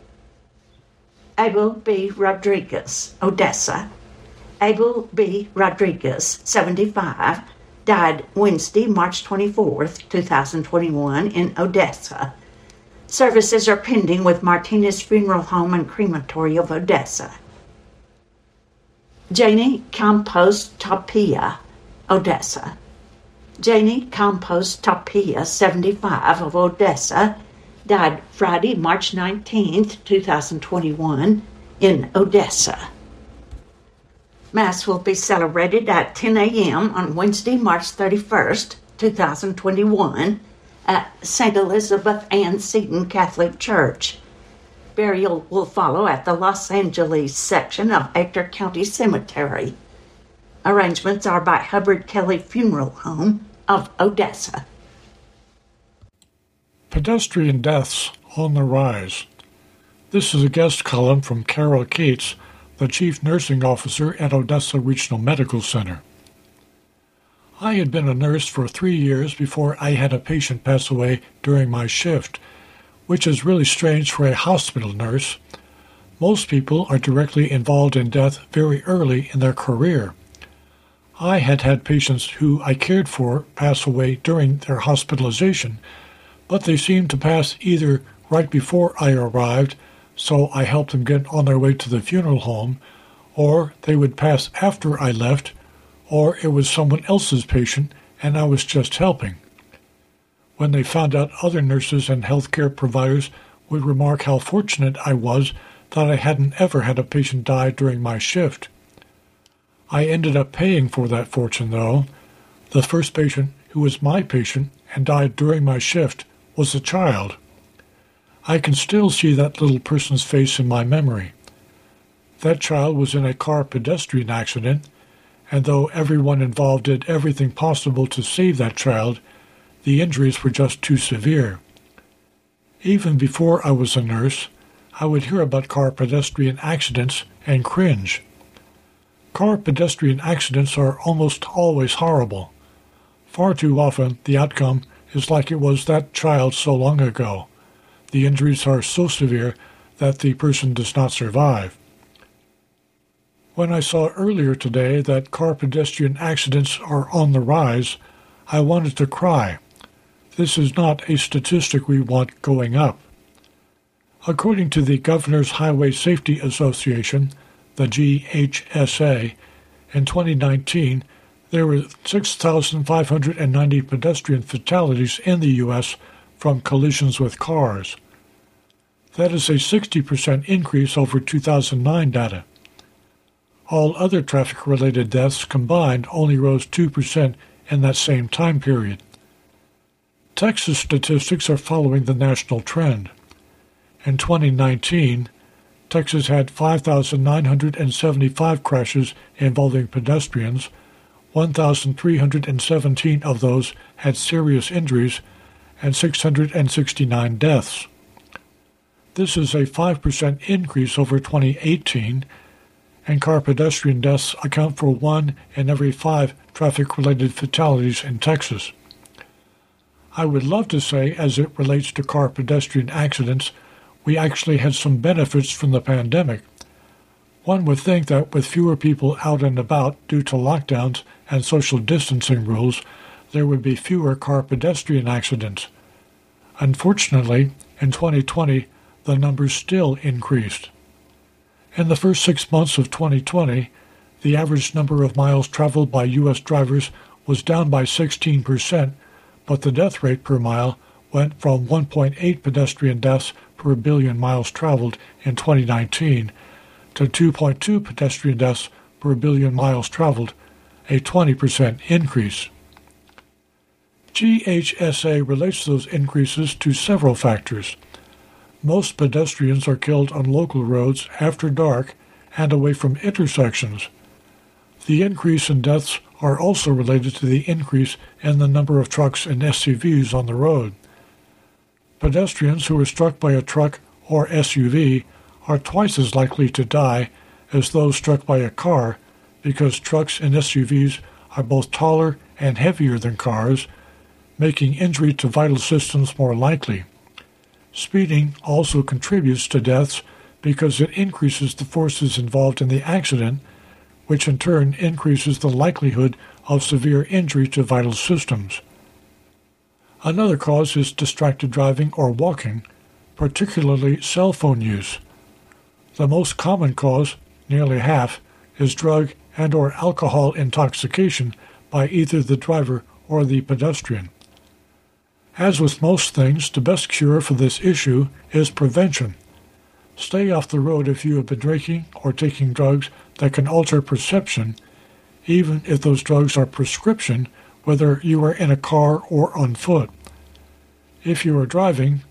Abel B. Rodriguez, Odessa. Abel B. Rodriguez, seventy-five, died Wednesday, March twenty-fourth, twenty twenty-one, in Odessa. Services are pending with Martinez Funeral Home and Crematory of Odessa. Janie Campos Tapia, Odessa. Janie Campos Tapia, seventy-five, of Odessa, died Friday, March nineteenth, twenty twenty-one, in Odessa. Mass will be celebrated at ten a.m. on Wednesday, March thirty-first, twenty twenty-one, at Saint Elizabeth Ann Seton Catholic Church. burial will follow at the Los Angeles section of Ector County Cemetery. Arrangements are by Hubbard Kelly Funeral Home of Odessa. Pedestrian deaths on the rise. This is a guest column from Carol Cates, the Chief Nursing Officer at Odessa Regional Medical Center. I had been a nurse for three years before I had a patient pass away during my shift, which is really strange for a hospital nurse. Most people are directly involved in death very early in their career. I had had patients who I cared for pass away during their hospitalization, but they seemed to pass either right before I arrived, so I helped them get on their way to the funeral home, or they would pass after I left, or it was someone else's patient and I was just helping. When they found out, other nurses and healthcare providers would remark how fortunate I was that I hadn't ever had a patient die during my shift. I ended up paying for that fortune, though. The first patient who was my patient and died during my shift was a child. I can still see that little person's face in my memory. That child was in a car pedestrian accident, and though everyone involved did everything possible to save that child, the injuries were just too severe. Even before I was a nurse, I would hear about car pedestrian accidents and cringe. Car pedestrian accidents are almost always horrible. Far too often, the outcome is like it was that child so long ago. The injuries are so severe that the person does not survive. When I saw earlier today that car pedestrian accidents are on the rise, I wanted to cry. This is not a statistic we want going up. According to the Governor's Highway Safety Association, the G H S A, in twenty nineteen, there were six thousand five hundred ninety pedestrian fatalities in the U S from collisions with cars. That is a sixty percent increase over two thousand nine data. All other traffic-related deaths combined only rose two percent in that same time period. Texas statistics are following the national trend. In twenty nineteen, Texas had five thousand nine hundred seventy-five crashes involving pedestrians. one thousand three hundred seventeen of those had serious injuries, and six hundred sixty-nine deaths. This is a five percent increase over twenty eighteen, and car pedestrian deaths account for one in every five traffic-related fatalities in Texas. I would love to say, as it relates to car pedestrian accidents, we actually had some benefits from the pandemic. One would think that with fewer people out and about due to lockdowns and social distancing rules, there would be fewer car pedestrian accidents. Unfortunately, in twenty twenty, the numbers still increased. In the first six months of twenty twenty, the average number of miles traveled by U S drivers was down by sixteen percent, but the death rate per mile went from one point eight pedestrian deaths per billion miles traveled in twenty nineteen to two point two pedestrian deaths per billion miles traveled, a twenty percent increase. G H S A relates those increases to several factors. Most pedestrians are killed on local roads after dark and away from intersections. The increase in deaths are also related to the increase in the number of trucks and S U Vs on the road. Pedestrians who are struck by a truck or S U V are twice as likely to die as those struck by a car because trucks and S U Vs are both taller and heavier than cars, making injury to vital systems more likely. Speeding also contributes to deaths because it increases the forces involved in the accident, which in turn increases the likelihood of severe injury to vital systems. Another cause is distracted driving or walking, particularly cell phone use. The most common cause, nearly half, is drug and or alcohol intoxication by either the driver or the pedestrian. As with most things, the best cure for this issue is prevention. Stay off the road if you have been drinking or taking drugs that can alter perception, even if those drugs are prescription, whether you are in a car or on foot. If you are driving,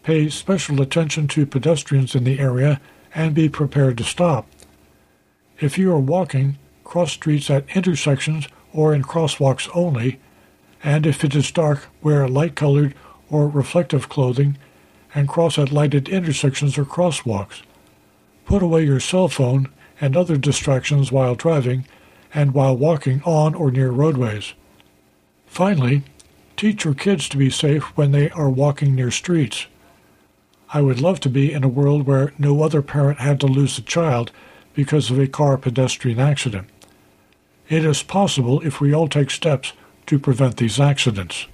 Pay special attention to pedestrians in the area and be prepared to stop. If you are walking, cross streets at intersections or in crosswalks only, and if it is dark, wear light-colored or reflective clothing and cross at lighted intersections or crosswalks. Put away your cell phone and other distractions while driving and while walking on or near roadways. Finally, teach your kids to be safe when they are walking near streets. I would love to be in a world where no other parent had to lose a child because of a car-pedestrian accident. It is possible if we all take steps to prevent these accidents.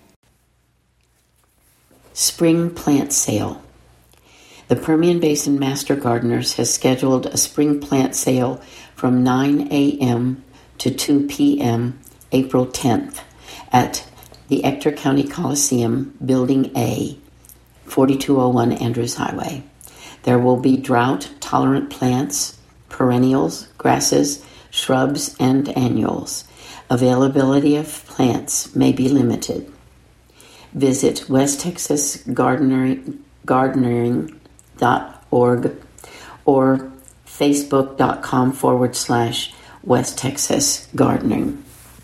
Spring Plant Sale. The Permian Basin Master Gardeners has scheduled a spring plant sale from nine a.m. to two p.m. April tenth at the Ector County Coliseum, Building A, forty-two oh one Andrews Highway. There will be drought-tolerant plants, perennials, grasses, shrubs, and annuals. Availability of plants may be limited. Visit west texas gardening dot org or facebook.com forward slash West Texas Gardening.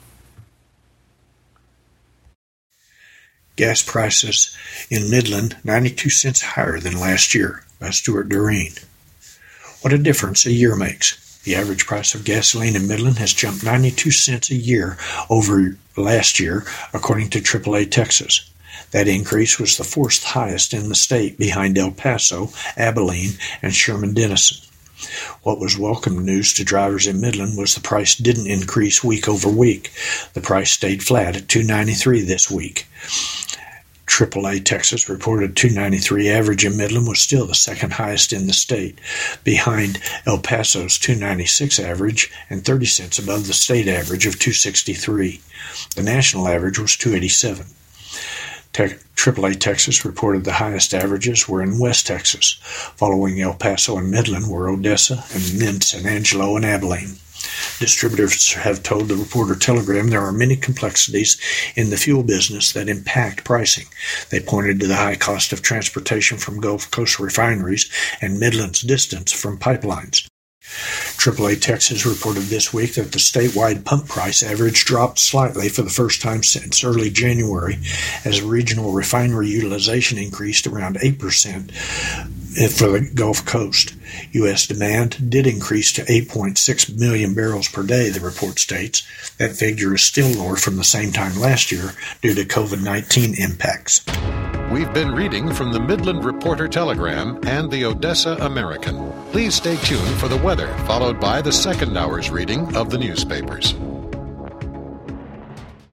Gas prices in Midland ninety-two cents higher than last year by Stuart Doreen. What a difference a year makes. The average price of gasoline in Midland has jumped ninety-two cents a year over last year, according to triple A Texas. That increase was the fourth highest in the state, behind El Paso, Abilene, and Sherman-Denison. What was welcome news to drivers in Midland was the price didn't increase week over week. The price stayed flat at two dollars and ninety-three cents this week. triple A Texas reported two dollars and ninety-three cents average in Midland was still the second highest in the state, behind El Paso's two dollars and ninety-six cents average and thirty cents above the state average of two dollars and sixty-three cents. The national average was two dollars and eighty-seven cents. Te- triple A Texas reported the highest averages were in West Texas. Following El Paso and Midland were Odessa and then San Angelo and Abilene. Distributors have told the Reporter Telegram there are many complexities in the fuel business that impact pricing. They pointed to the high cost of transportation from Gulf Coast refineries and Midland's distance from pipelines. triple A Texas reported this week that the statewide pump price average dropped slightly for the first time since early January, as regional refinery utilization increased around eight percent for the Gulf Coast. U S demand did increase to eight point six million barrels per day, the report states. That figure is still lower from the same time last year due to covid nineteen impacts. We've been reading from the Midland Reporter Telegram and the Odessa American. Please stay tuned for the weather, followed by the second hour's reading of the newspapers.